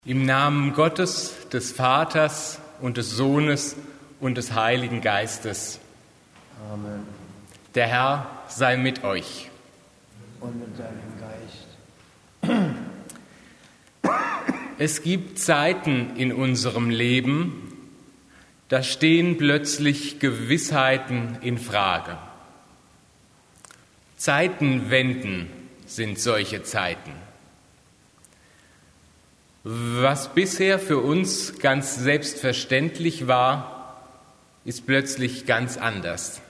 Im Namen Gottes, des Vaters und des Sohnes und des Heiligen Geistes. Amen. Der Herr sei mit euch. Und mit deinem Geist. Es gibt Zeiten in unserem Leben, da stehen plötzlich Gewissheiten in Frage. Zeitenwenden sind solche Zeiten. Was bisher für uns ganz selbstverständlich war, ist plötzlich ganz anders.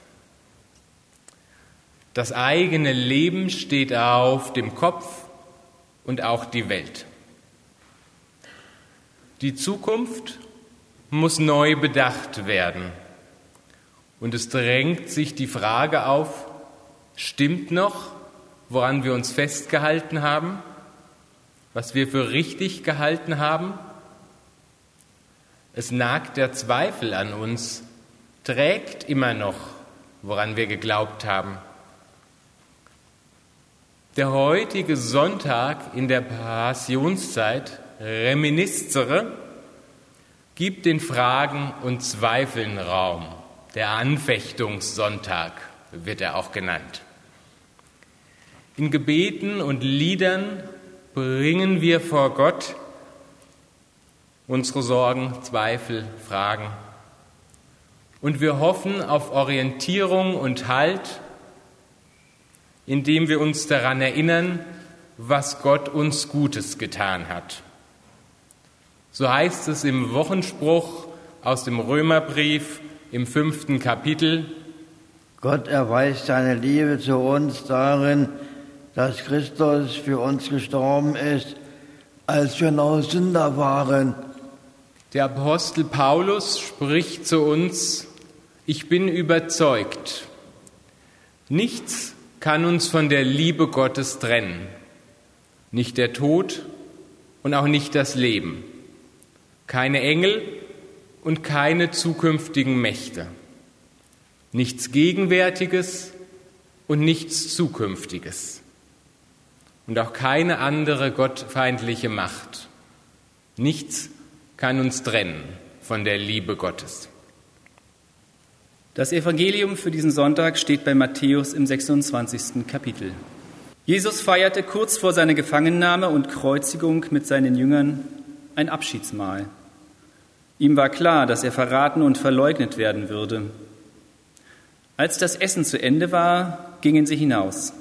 Das eigene Leben steht auf dem Kopf und auch die Welt. Die Zukunft muss neu bedacht werden. Und es drängt sich die Frage auf, stimmt noch, woran wir uns festgehalten haben? Was wir für richtig gehalten haben? Es nagt der Zweifel an uns, trägt immer noch, woran wir geglaubt haben. Der heutige Sonntag in der Passionszeit, Reminiscere, gibt den Fragen und Zweifeln Raum. Der Anfechtungssonntag wird er auch genannt. In Gebeten und Liedern bringen wir vor Gott unsere Sorgen, Zweifel, Fragen. Und wir hoffen auf Orientierung und Halt, indem wir uns daran erinnern, was Gott uns Gutes getan hat. So heißt es im Wochenspruch aus dem Römerbrief im 5. Kapitel: Gott erweist seine Liebe zu uns darin, dass Christus für uns gestorben ist, als wir noch Sünder waren. Der Apostel Paulus spricht zu uns: Ich bin überzeugt, nichts kann uns von der Liebe Gottes trennen. Nicht der Tod und auch nicht das Leben. Keine Engel und keine zukünftigen Mächte. Nichts Gegenwärtiges und nichts Zukünftiges. Und auch keine andere gottfeindliche Macht. Nichts kann uns trennen von der Liebe Gottes. Das Evangelium für diesen Sonntag steht bei Matthäus im 26. Kapitel. Jesus feierte kurz vor seiner Gefangennahme und Kreuzigung mit seinen Jüngern ein Abschiedsmahl. Ihm war klar, dass er verraten und verleugnet werden würde. Als das Essen zu Ende war, gingen sie hinaus.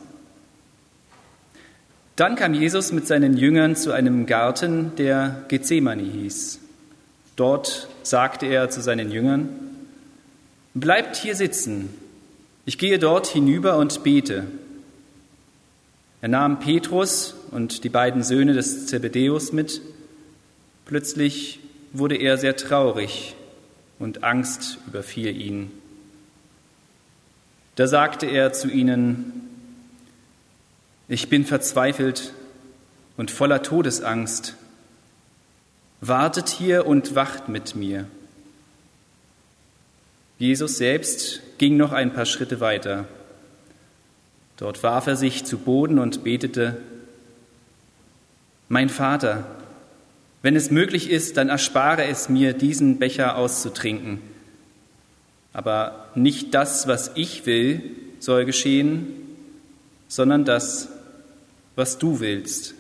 Dann kam Jesus mit seinen Jüngern zu einem Garten, der Gethsemane hieß. Dort sagte er zu seinen Jüngern: Bleibt hier sitzen, ich gehe dort hinüber und bete. Er nahm Petrus und die beiden Söhne des Zebedäus mit. Plötzlich wurde er sehr traurig und Angst überfiel ihn. Da sagte er zu ihnen: Ich bin verzweifelt und voller Todesangst. Wartet hier und wacht mit mir. Jesus selbst ging noch ein paar Schritte weiter. Dort warf er sich zu Boden und betete: Mein Vater, wenn es möglich ist, dann erspare es mir, diesen Becher auszutrinken. Aber nicht das, was ich will, soll geschehen, sondern das, was du willst.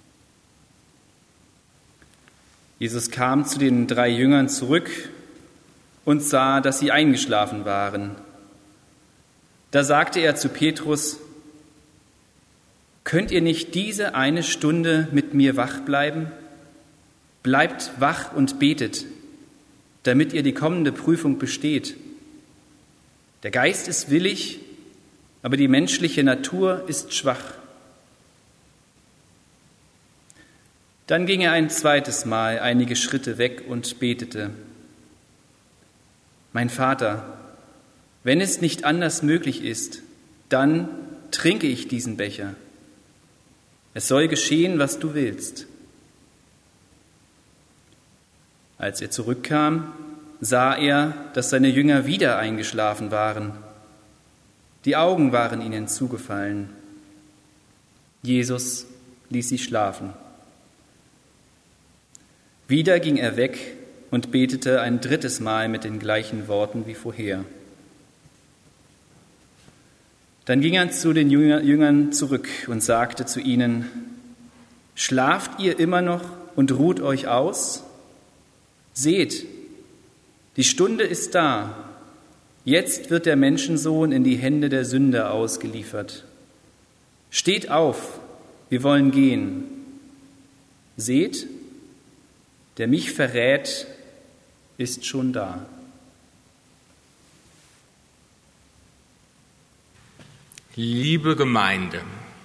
Jesus kam zu den 3 Jüngern zurück und sah, dass sie eingeschlafen waren. Da sagte er zu Petrus: Könnt ihr nicht diese eine Stunde mit mir wach bleiben? Bleibt wach und betet, damit ihr die kommende Prüfung besteht. Der Geist ist willig, aber die menschliche Natur ist schwach. Dann ging er ein zweites Mal einige Schritte weg und betete: Mein Vater, wenn es nicht anders möglich ist, dann trinke ich diesen Becher. Es soll geschehen, was du willst. Als er zurückkam, sah er, dass seine Jünger wieder eingeschlafen waren. Die Augen waren ihnen zugefallen. Jesus ließ sie schlafen. Wieder ging er weg und betete ein drittes Mal mit den gleichen Worten wie vorher. Dann ging er zu den Jüngern zurück und sagte zu ihnen: Schlaft ihr immer noch und ruht euch aus? Seht, die Stunde ist da. Jetzt wird der Menschensohn in die Hände der Sünder ausgeliefert. Steht auf, wir wollen gehen. Seht, der mich verrät, ist schon da. Liebe Gemeinde,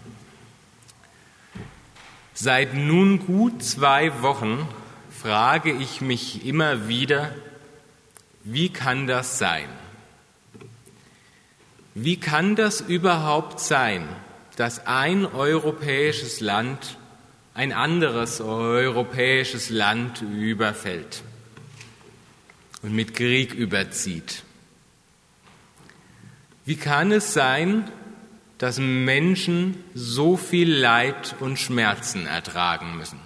seit nun gut 2 Wochen frage ich mich immer wieder, wie kann das sein? Wie kann das überhaupt sein, dass ein europäisches Land ein anderes europäisches Land überfällt und mit Krieg überzieht? Wie kann es sein, dass Menschen so viel Leid und Schmerzen ertragen müssen?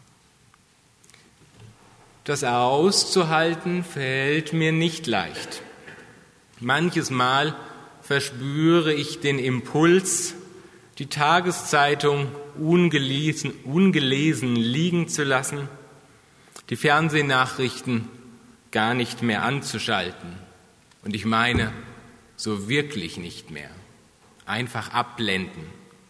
Das auszuhalten fällt mir nicht leicht. Manches Mal verspüre ich den Impuls, die Tageszeitung ungelesen liegen zu lassen, die Fernsehnachrichten gar nicht mehr anzuschalten. Und ich meine, so wirklich nicht mehr. Einfach abblenden.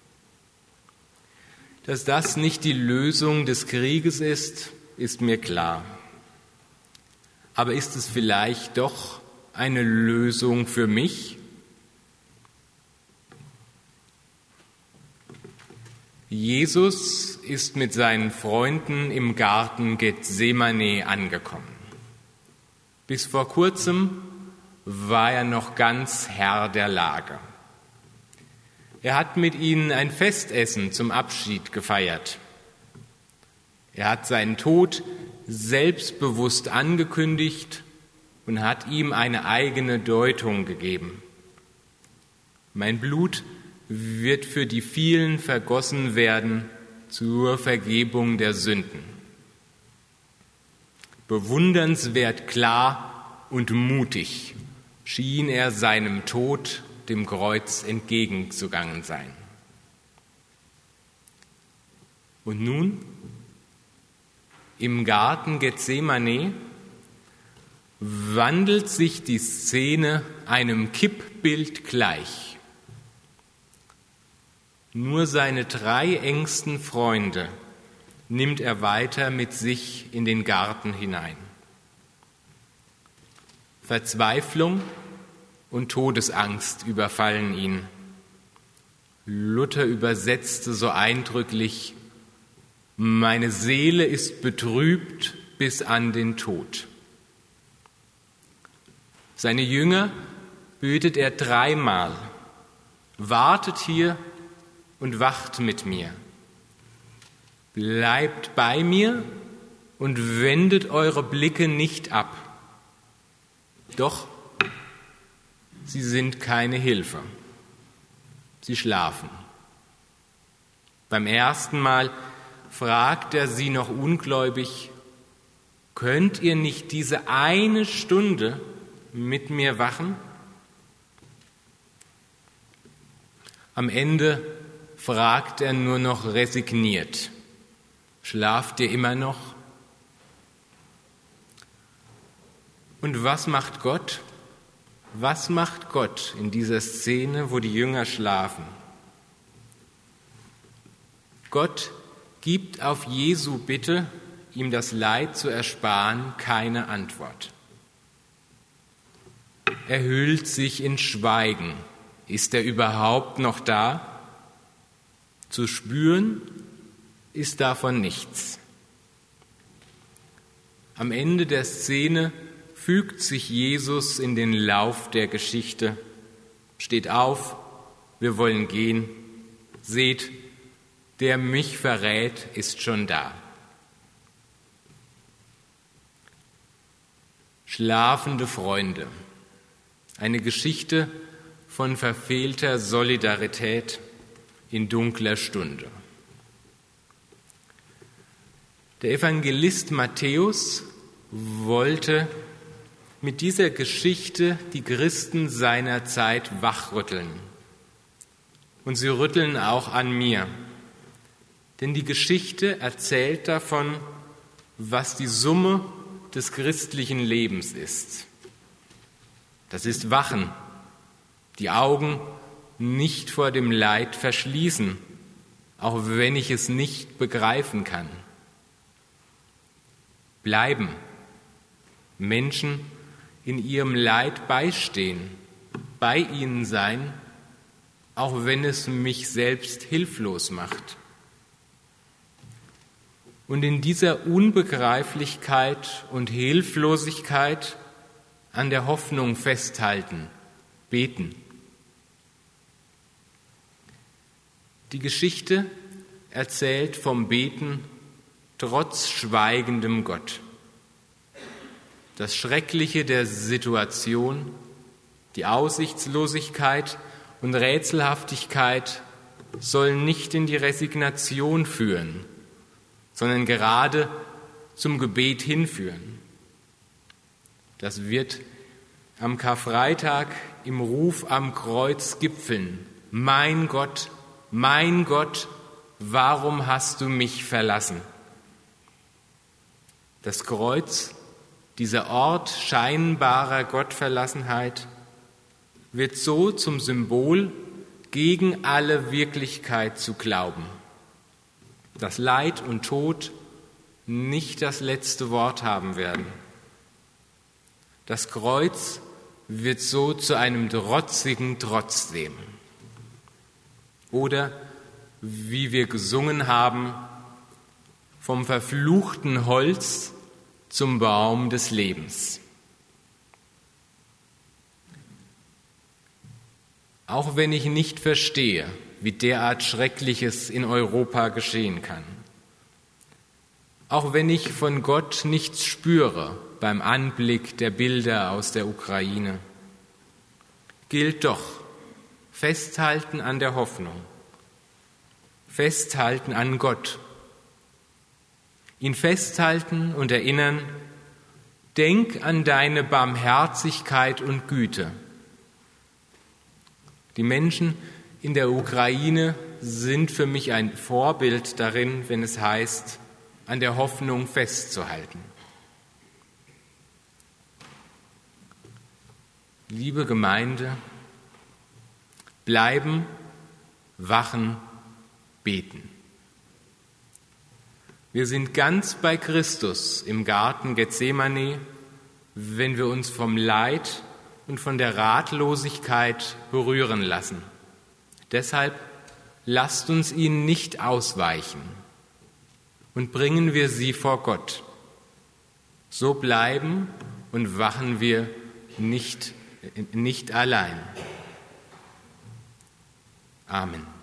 Dass das nicht die Lösung des Krieges ist, ist mir klar. Aber ist es vielleicht doch eine Lösung für mich? Jesus ist mit seinen Freunden im Garten Gethsemane angekommen. Bis vor kurzem war er noch ganz Herr der Lage. Er hat mit ihnen ein Festessen zum Abschied gefeiert. Er hat seinen Tod selbstbewusst angekündigt und hat ihm eine eigene Deutung gegeben. Mein Blut wird für die vielen vergossen werden zur Vergebung der Sünden. Bewundernswert klar und mutig schien er seinem Tod, dem Kreuz, entgegenzugangen sein. Und nun, im Garten Gethsemane, wandelt sich die Szene einem Kippbild gleich. Nur seine 3 engsten Freunde nimmt er weiter mit sich in den Garten hinein. Verzweiflung und Todesangst überfallen ihn. Luther übersetzte so eindrücklich: Meine Seele ist betrübt bis an den Tod. Seine Jünger bittet er 3-mal: Wartet hier und wacht mit mir. Bleibt bei mir und wendet eure Blicke nicht ab. Doch sie sind keine Hilfe. Sie schlafen. Beim ersten Mal fragt er sie noch ungläubig: Könnt ihr nicht diese eine Stunde mit mir wachen? Am Ende fragt er nur noch resigniert: Schlaft ihr immer noch? Und was macht Gott? Was macht Gott in dieser Szene, wo die Jünger schlafen? Gott gibt auf Jesu Bitte, ihm das Leid zu ersparen, keine Antwort. Er hüllt sich in Schweigen. Ist er überhaupt noch da? Zu spüren ist davon nichts. Am Ende der Szene fügt sich Jesus in den Lauf der Geschichte, steht auf, wir wollen gehen, seht, der mich verrät, ist schon da. Schlafende Freunde, eine Geschichte von verfehlter Solidarität in dunkler Stunde. Der Evangelist Matthäus wollte mit dieser Geschichte die Christen seiner Zeit wachrütteln. Und sie rütteln auch an mir. Denn die Geschichte erzählt davon, was die Summe des christlichen Lebens ist. Das ist Wachen, die Augen nicht vor dem Leid verschließen, auch wenn ich es nicht begreifen kann. Bleiben, Menschen in ihrem Leid beistehen, bei ihnen sein, auch wenn es mich selbst hilflos macht. Und in dieser Unbegreiflichkeit und Hilflosigkeit an der Hoffnung festhalten, beten. Die Geschichte erzählt vom Beten trotz schweigendem Gott. Das Schreckliche der Situation, die Aussichtslosigkeit und Rätselhaftigkeit sollen nicht in die Resignation führen, sondern gerade zum Gebet hinführen. Das wird am Karfreitag im Ruf am Kreuz gipfeln. Mein Gott, warum hast du mich verlassen? Das Kreuz, dieser Ort scheinbarer Gottverlassenheit, wird so zum Symbol gegen alle Wirklichkeit zu glauben. Dass Leid und Tod nicht das letzte Wort haben werden. Das Kreuz wird so zu einem trotzigen Trotzdem. Oder, wie wir gesungen haben, vom verfluchten Holz zum Baum des Lebens. Auch wenn ich nicht verstehe, wie derart Schreckliches in Europa geschehen kann, auch wenn ich von Gott nichts spüre beim Anblick der Bilder aus der Ukraine, gilt doch Festhalten an der Hoffnung, Festhalten an Gott, ihn festhalten und erinnern, denk an deine Barmherzigkeit und Güte. Die Menschen in der Ukraine sind für mich ein Vorbild darin, wenn es heißt, an der Hoffnung festzuhalten. Liebe Gemeinde, bleiben, wachen, beten. Wir sind ganz bei Christus im Garten Gethsemane, wenn wir uns vom Leid und von der Ratlosigkeit berühren lassen. Deshalb lasst uns ihnen nicht ausweichen und bringen wir sie vor Gott. So bleiben und wachen wir nicht allein. Amen.